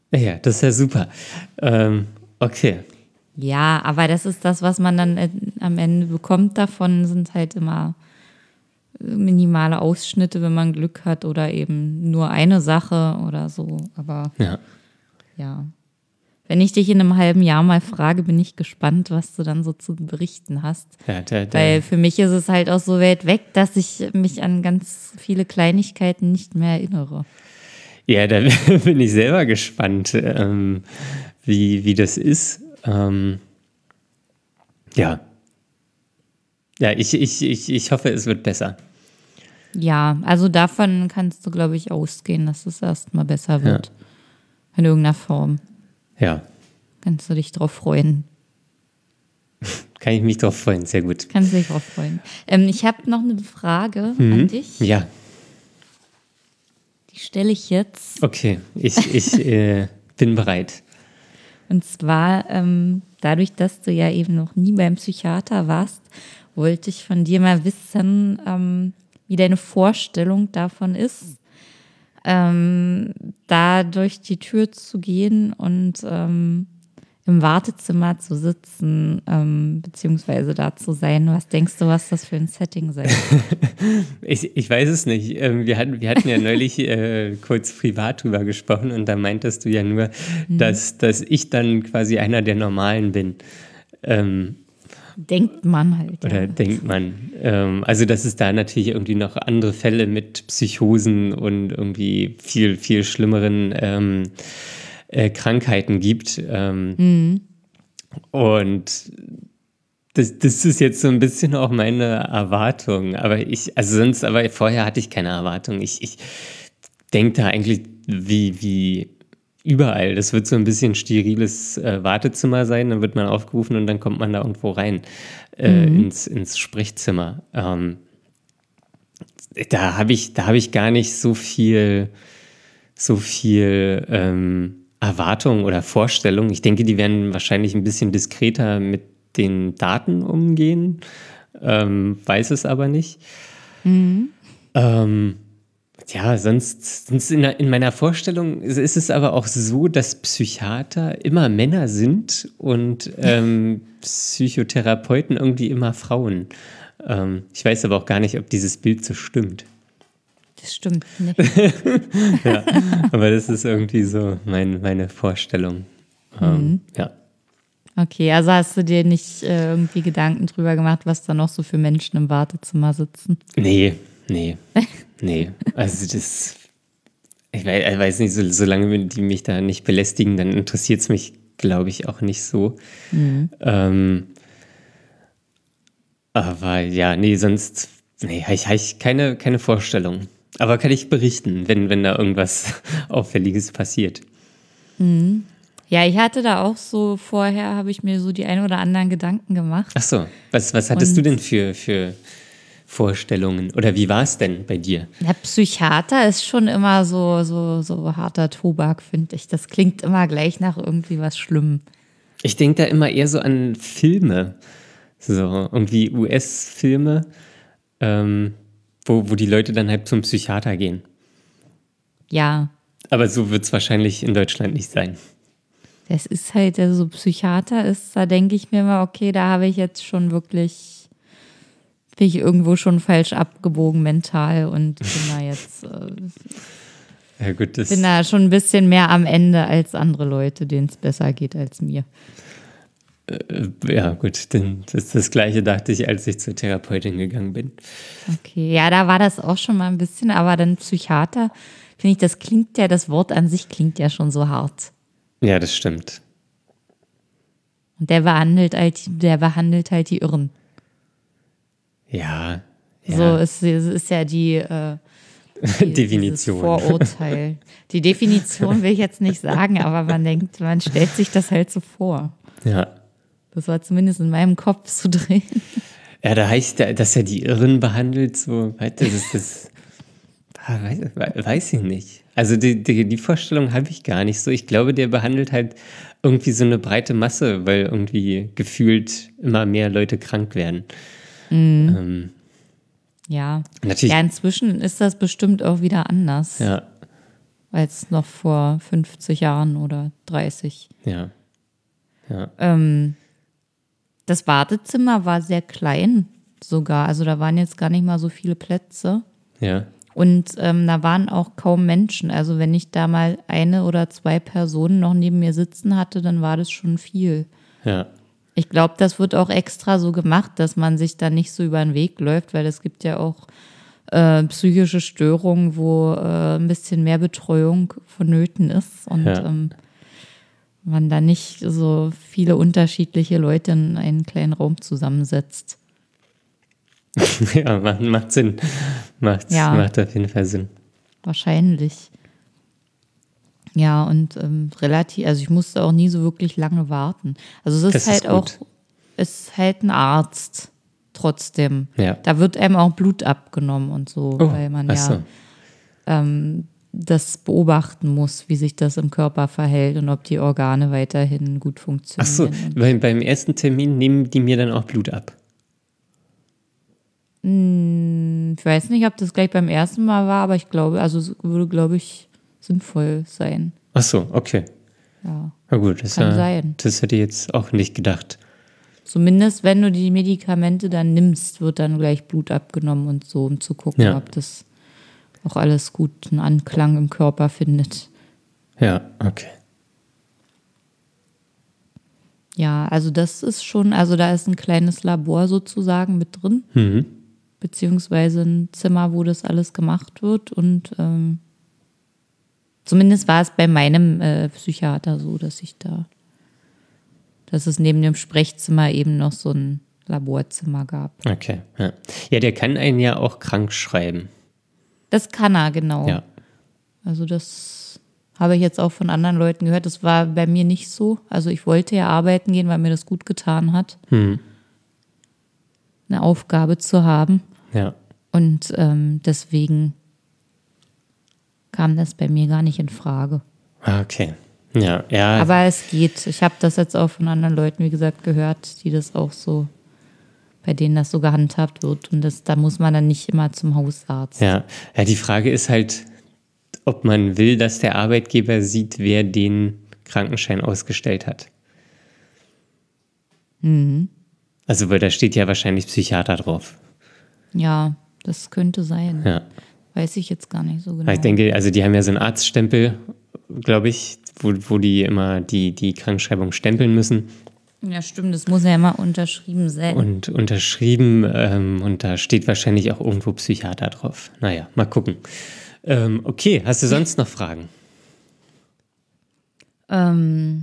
Ja, das ist ja super. Ähm, okay. Ja, aber das ist das, was man dann äh, am Ende bekommt davon, sind halt immer minimale Ausschnitte, wenn man Glück hat oder eben nur eine Sache oder so. Aber Ja. ja. Wenn ich dich in einem halben Jahr mal frage, bin ich gespannt, was du dann so zu berichten hast. Ja, der, der, Weil für mich ist es halt auch so weit weg, dass ich mich an ganz viele Kleinigkeiten nicht mehr erinnere. ja, da bin ich selber gespannt, ähm, wie, wie das ist. Ähm, ja. Ja, ich, ich, ich, ich hoffe, es wird besser. Ja, also davon kannst du, glaube ich, ausgehen, dass es erstmal besser wird. Ja. In irgendeiner Form. Ja. Kannst du dich drauf freuen. Kann ich mich drauf freuen, sehr gut. Kannst du dich drauf freuen. Ähm, ich habe noch eine Frage mhm. an dich. Ja. Die stelle ich jetzt. Okay, ich, ich äh, bin bereit. Und zwar, ähm, dadurch, dass du ja eben noch nie beim Psychiater warst, wollte ich von dir mal wissen, ähm, wie deine Vorstellung davon ist, ähm, da durch die Tür zu gehen und ähm, im Wartezimmer zu sitzen, ähm, beziehungsweise da zu sein. Was denkst du, was das für ein Setting sein wird? ich, ich weiß es nicht. Wir hatten, wir hatten ja neulich äh, kurz privat drüber gesprochen und da meintest du ja nur, mhm. dass, dass ich dann quasi einer der Normalen bin. Ähm, denkt man halt. Oder ja. denkt man. Ähm, also, dass es da natürlich irgendwie noch andere Fälle mit Psychosen und irgendwie viel, viel schlimmeren ähm, äh, Krankheiten gibt. Ähm, mhm. Und das, das ist jetzt so ein bisschen auch meine Erwartung. Aber ich, also sonst, aber vorher hatte ich keine Erwartung. Ich, ich denke da eigentlich wie, wie überall. Das wird so ein bisschen steriles äh, Wartezimmer sein, dann wird man aufgerufen und dann kommt man da irgendwo rein äh, mhm. ins, ins Sprechzimmer. Ähm, da habe ich, da habe ich gar nicht so viel, so viel ähm, Erwartung oder Vorstellung. Ich denke, die werden wahrscheinlich ein bisschen diskreter mit den Daten umgehen, ähm, weiß es aber nicht. Mhm. Ähm, Ja, sonst, sonst in, in meiner Vorstellung ist es aber auch so, dass Psychiater immer Männer sind und ähm, Psychotherapeuten irgendwie immer Frauen. Ähm, ich weiß aber auch gar nicht, ob dieses Bild so stimmt. Das stimmt nicht. Ja, aber das ist irgendwie so mein, meine Vorstellung. Ähm, mhm. Ja. Okay, also hast du dir nicht äh, irgendwie Gedanken drüber gemacht, was da noch so für Menschen im Wartezimmer sitzen? Nee, nee. Nee, also das, ich weiß, ich weiß nicht, so, solange die mich da nicht belästigen, dann interessiert es mich, glaube ich, auch nicht so. Mhm. Ähm, aber ja, nee, sonst, nee, habe ich, hab ich keine, keine Vorstellung. Aber kann ich berichten, wenn, wenn da irgendwas Auffälliges passiert. Mhm. Ja, ich hatte da auch so, vorher habe ich mir so die ein oder anderen Gedanken gemacht. Ach so, was, was hattest Und du denn für... für Vorstellungen? Oder wie war es denn bei dir? Der Psychiater ist schon immer so, so, so harter Tobak, finde ich. Das klingt immer gleich nach irgendwie was Schlimmem. Ich denke da immer eher so an Filme. So irgendwie U S-Filme, ähm, wo, wo die Leute dann halt zum Psychiater gehen. Ja. Aber so wird es wahrscheinlich in Deutschland nicht sein. Das ist halt, also Psychiater ist, da denke ich mir mal, okay, da habe ich jetzt schon wirklich... bin ich irgendwo schon falsch abgebogen mental und bin da jetzt äh, ja, gut, das bin da schon ein bisschen mehr am Ende als andere Leute, denen es besser geht als mir. Äh, ja gut, denn das ist das Gleiche, dachte ich, als ich zur Therapeutin gegangen bin. Okay, ja, da war das auch schon mal ein bisschen, aber dann Psychiater, finde ich, das klingt ja, das Wort an sich klingt ja schon so hart. Ja, das stimmt. Und der behandelt halt, der behandelt halt die Irren. Ja, ja. So ist, ist ja die, äh, die Definition. Vorurteil. Die Definition will ich jetzt nicht sagen, aber man denkt, man stellt sich das halt so vor. Ja. Das war zumindest in meinem Kopf zu drehen. Ja, da heißt ja, dass er die Irren behandelt, so, das ist das. Weiß, weiß ich nicht. Also die, die, die Vorstellung habe ich gar nicht so. Ich glaube, der behandelt halt irgendwie so eine breite Masse, weil irgendwie gefühlt immer mehr Leute krank werden. Mhm. Ähm, ja. Natürlich. Ja, inzwischen ist das bestimmt auch wieder anders. Ja. als noch vor fünfzig Jahren oder dreißig. Ja. Ja. Ähm, das Wartezimmer war sehr klein sogar. Also da waren jetzt gar nicht mal so viele Plätze. Ja. Und ähm, da waren auch kaum Menschen. Also wenn ich da mal eine oder zwei Personen noch neben mir sitzen hatte, dann war das schon viel. Ja. Ich glaube, das wird auch extra so gemacht, dass man sich da nicht so über den Weg läuft, weil es gibt ja auch äh, psychische Störungen, wo äh, ein bisschen mehr Betreuung vonnöten ist und Ja. ähm, man da nicht so viele unterschiedliche Leute in einen kleinen Raum zusammensetzt. Ja, macht, macht Sinn. Macht, Ja. macht auf jeden Fall Sinn. Wahrscheinlich. Ja, und ähm, relativ, also ich musste auch nie so wirklich lange warten. Also es ist Das ist halt auch, gut. es ist halt ein Arzt trotzdem. Ja. Da wird einem auch Blut abgenommen und so, Oh, weil man ach ja so. ähm, das beobachten muss, wie sich das im Körper verhält und ob die Organe weiterhin gut Ach so, funktionieren. beim, beim ersten Termin nehmen die mir dann auch Blut ab. Ich weiß nicht, ob das gleich beim ersten Mal war, aber ich glaube, also es würde, glaube ich, sinnvoll sein. Ach so, okay. Ja. Na gut, das, Kann äh, sein. das hätte ich jetzt auch nicht gedacht. Zumindest wenn du die Medikamente dann nimmst, wird dann gleich Blut abgenommen und so, um zu gucken, Ja. ob das auch alles guten Anklang im Körper findet. Ja, okay. Ja, also das ist schon, also da ist ein kleines Labor sozusagen mit drin, Mhm. beziehungsweise ein Zimmer, wo das alles gemacht wird. Und ähm, zumindest war es bei meinem äh, Psychiater so, dass ich da, dass es neben dem Sprechzimmer eben noch so ein Laborzimmer gab. Okay, ja. Ja, der kann einen ja auch krank schreiben. Das kann er, genau. Ja. Also das habe ich jetzt auch von anderen Leuten gehört. Das war bei mir nicht so. Also ich wollte ja arbeiten gehen, weil mir das gut getan hat, Hm. eine Aufgabe zu haben. Ja. Und ähm, deswegen kam das bei mir gar nicht in Frage. Ah, okay. Ja, ja. Aber es geht. Ich habe das jetzt auch von anderen Leuten, wie gesagt, gehört, die das auch so, bei denen das so gehandhabt wird. Und das, da muss man dann nicht immer zum Hausarzt. Ja. Ja, die Frage ist halt, ob man will, dass der Arbeitgeber sieht, wer den Krankenschein ausgestellt hat. Mhm. Also, weil da steht ja wahrscheinlich Psychiater drauf. Ja, das könnte sein. Ja. Weiß ich jetzt gar nicht so genau. Weil ich denke, also die haben ja so einen Arztstempel, glaube ich, wo, wo die immer die, die Krankschreibung stempeln müssen. Ja, stimmt, das muss ja immer unterschrieben sein. Und unterschrieben, ähm, und da steht wahrscheinlich auch irgendwo Psychiater drauf. Naja, mal gucken. Ähm, okay, hast du sonst noch Fragen? Ähm.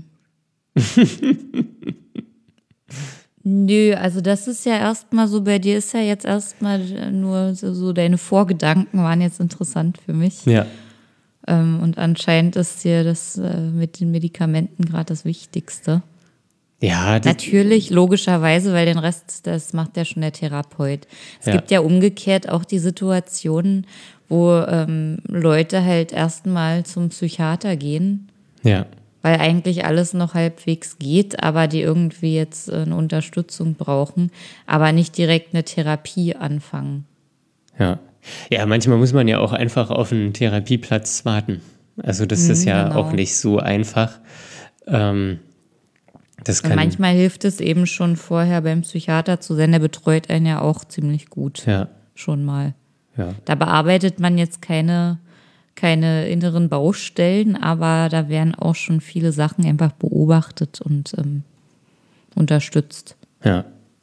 Nö, also das ist ja erstmal so, bei dir ist ja jetzt erstmal nur so, so deine Vorgedanken waren jetzt interessant für mich. Ja. Ähm, und anscheinend ist dir das äh, mit den Medikamenten gerade das Wichtigste. Ja, das, Natürlich, logischerweise, weil den Rest, das macht ja schon der Therapeut. Es Ja. gibt ja umgekehrt auch die Situationen, wo ähm, Leute halt erstmal zum Psychiater gehen, ja, weil eigentlich alles noch halbwegs geht, aber die irgendwie jetzt äh, eine Unterstützung brauchen, aber nicht direkt eine Therapie anfangen. ja. Ja, manchmal muss man ja auch einfach auf einen Therapieplatz warten. Also das ist ja genau. auch nicht so einfach. Ähm, das Und kann, manchmal hilft es eben schon vorher beim Psychiater zu sein, der betreut einen ja auch ziemlich gut, ja, schon mal. ja. Da bearbeitet man jetzt keine, keine inneren Baustellen, aber da werden auch schon viele Sachen einfach beobachtet und ähm, unterstützt. Ja.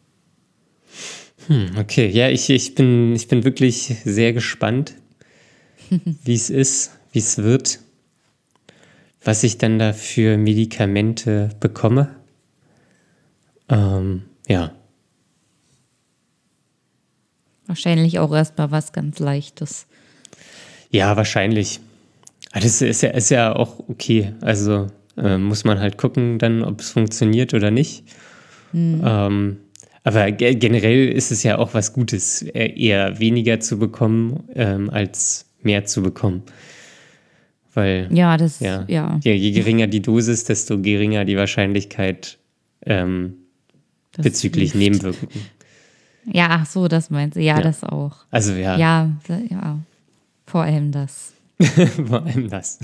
Hm, okay, ja, ich, ich, bin, ich bin wirklich sehr gespannt, wie es ist, wie es wird, was ich dann da für Medikamente bekomme. Ähm, ja, Wahrscheinlich auch erstmal was ganz Leichtes. ja, wahrscheinlich. Aber das ist ja, ist ja auch okay. Also äh, muss man halt gucken dann, ob es funktioniert oder nicht. Ähm, aber ge- generell ist es ja auch was Gutes, äh, eher weniger zu bekommen, ähm, als mehr zu bekommen. Weil Ja, das, ja, ja, je, je geringer die Dosis, desto geringer die Wahrscheinlichkeit ähm, das bezüglich hilft. Nebenwirkungen. Ja, ach so, das meinst du. Ja, Ja. das auch. Also ja, Ja, da- ja, vor allem das. Vor allem das.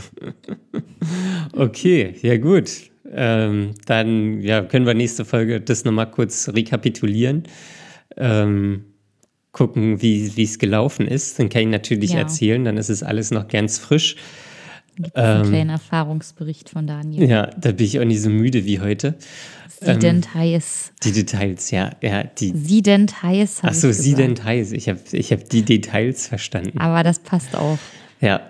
Okay, ja gut. Ähm, dann ja, können wir nächste Folge das nochmal kurz rekapitulieren. Ähm, gucken, wie wie es gelaufen ist. Dann kann ich natürlich Ja. erzählen, dann ist es alles noch ganz frisch. Gibt es einen kleinen Erfahrungsbericht von Daniel. Ja, da bin ich auch nicht so müde wie heute. Sie Details. Die Details, ja. ja die, Sie Details. ach so, sie Details. Ich habe ich hab die Details verstanden. Aber das passt auch. Ja.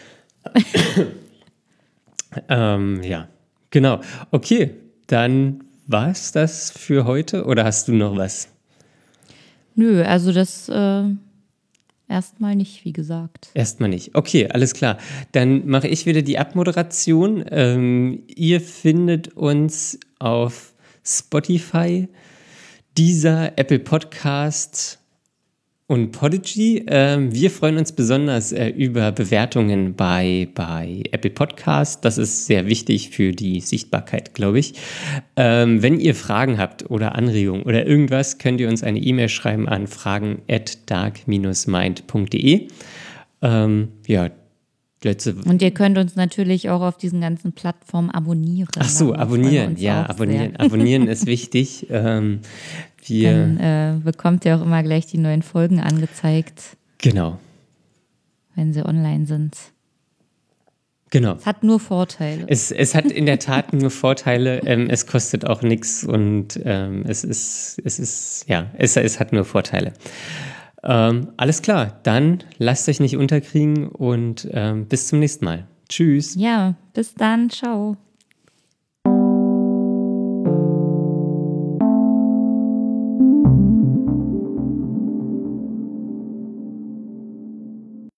ähm, ja, genau. Okay, dann war's das für heute oder hast du noch was? Nö, also das äh, erstmal nicht, wie gesagt. Erstmal nicht. Okay, alles klar. Dann mache ich wieder die Abmoderation. Ähm, ihr findet uns auf Spotify, Deezer, Apple Podcast und Podigy. Ähm, wir freuen uns besonders äh, über Bewertungen bei, bei Apple Podcast. Das ist sehr wichtig für die Sichtbarkeit, glaube ich. Ähm, wenn ihr Fragen habt oder Anregungen oder irgendwas, könnt ihr uns eine E-Mail schreiben an fragen at dark dash mind punkt de. Ähm, ja, letzte Und ihr könnt uns natürlich auch auf diesen ganzen Plattformen abonnieren. Ach so, Darauf freuen wir abonnieren. uns Ja, auch abonnieren. sehr. Abonnieren ist wichtig. Ähm, wir, Dann äh, bekommt ihr auch immer gleich die neuen Folgen angezeigt, genau, wenn sie online sind. genau. Es hat nur Vorteile. Es, es hat in der Tat nur Vorteile. Ähm, es kostet auch nichts und ähm, es ist, es ist, ja, es, es hat nur Vorteile. Ähm, alles klar, dann lasst euch nicht unterkriegen und ähm, bis zum nächsten Mal. Tschüss. Ja, bis dann. Ciao.